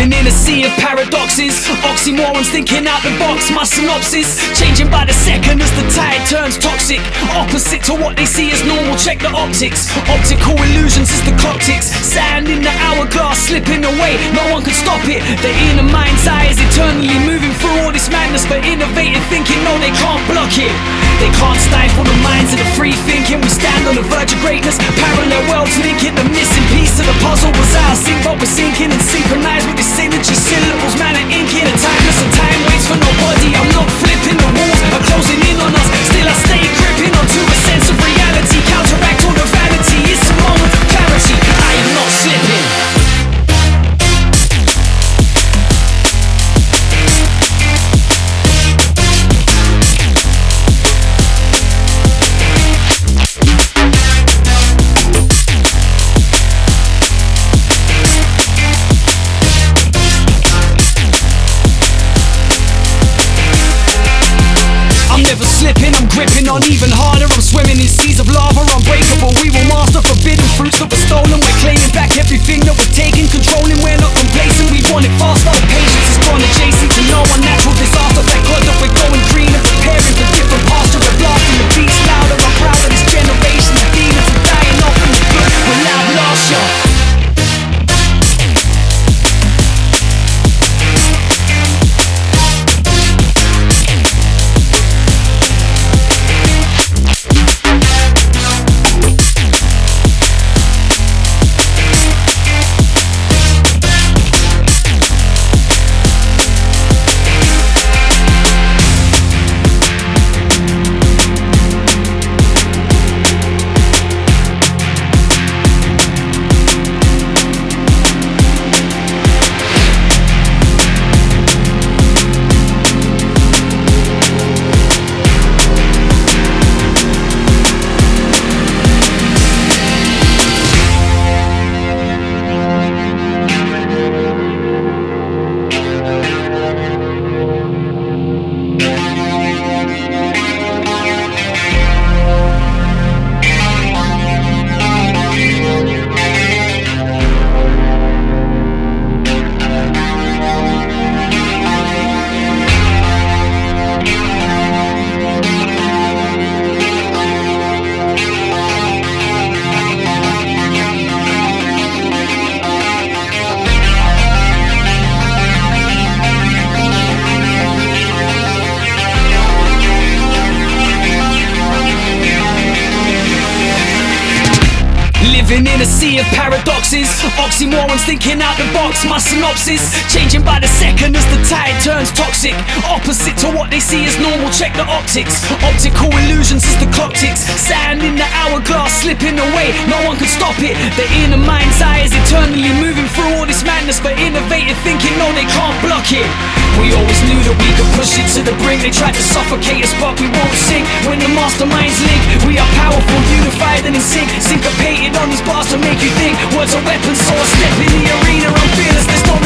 Living in a sea of paradoxes, oxymorons thinking out the box. My synopsis changing by the second as the tide turns toxic. Opposite to what they see as normal, check the optics. Optical illusions as the clock ticks. Sand in the hourglass slipping away, no one can stop it. The inner mind's eye is eternally moving through all this madness, but innovative thinking, no, they can't block it. They can't stifle the minds of the free thinking. We stand on the verge of greatness, parallel worlds linking. The missing piece of the puzzle was our sync, but we're sinking and synchronized with the synergy. Syllables, man, are inking. A timeless and time waits for nobody. I'm not flipping, the walls are closing in on us. Still I stay gripping onto a sense of reality. Counteract all the vanity, it's a moment of clarity. I am not slipping. Never slipping, I'm gripping on even harder. I'm swimming in seas of lava, unbreakable. We will master forbidden fruits that were stolen. We're claiming back everything that was taken, controlling. We're not complacent, we want it fast. Our patience is gone adjacent to no unnatural disaster. Thank God that we're going green and preparing for different pasture. We're blasting the beast louder. I'm proud of this generation. The demons are dying off in the good. We're loud last year. Living in a sea of paradoxes, oxymorons thinking out the box. My synopsis changing by the second as the tide turns toxic. Opposite to what they see as normal, check the optics. Optical illusions as the clock ticks. Sand in the hourglass slipping away, no one can stop it. The inner mind's eye is eternally moving through all this madness, but innovative thinking, no, they can't block it. We always knew that we could push it to the brink. They tried to suffocate us, but we won't sink. When the masterminds link, we are powerful, unified and in sync. Syncopated on these bars to make you think. Words are weapons, so I step in the arena. I'm fearless, there's no